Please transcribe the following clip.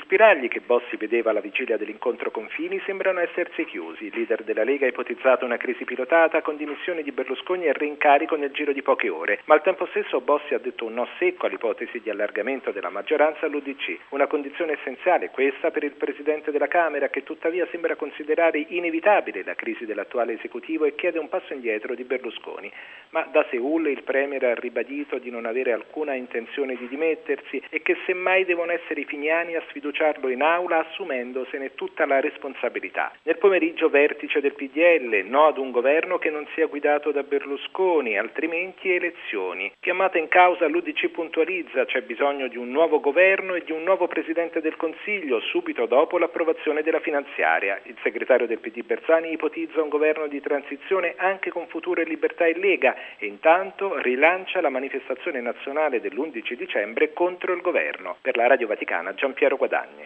spiragli che Bossi vedeva alla vigilia dell'incontro con Fini sembrano essersi chiusi. Il leader della Lega ha ipotizzato una crisi pilotata con dimissioni di Berlusconi e rincarico nel giro di poche ore, ma al tempo stesso Bossi ha detto un no secco all'ipotesi di allargamento della maggioranza all'UDC, una condizione essenziale questa per il Presidente della Camera, che tuttavia sembra considerare inevitabile la crisi dell'attuale esecutivo e chiede un passo indietro di Berlusconi. Ma da Seul il Premier ha ribadito di non avere alcuna intenzione di dimettersi e che semmai devono essere i finiani a sfiduciarlo in aula, assumendosene tutta la responsabilità. Nel pomeriggio vertice del PDL, no ad un governo che non sia guidato da Berlusconi, altrimenti elezioni. Chiamata in causa l'UDC puntualizza, c'è bisogno di un nuovo governo e di un nuovo Presidente del Consiglio subito dopo l'approvazione della finanziaria. Il segretario del PD Bersani ipotizza un governo di transizione anche con Futuro e Libertà e Lega e intanto rilancia la manifestazione nazionale dell'11 dicembre contro il governo. Per la Radio Vaticana, Giampiero Guadagni.